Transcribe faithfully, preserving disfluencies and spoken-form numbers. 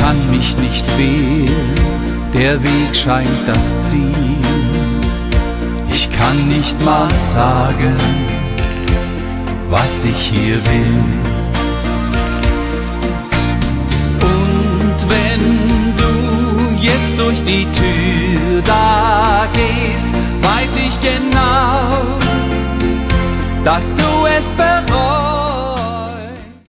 kann mich nicht wehren, der Weg scheint das Ziel. Ich kann nicht mal sagen, was ich hier will. Und wenn du jetzt durch die Tür da gehst, weiß ich genau, dass du es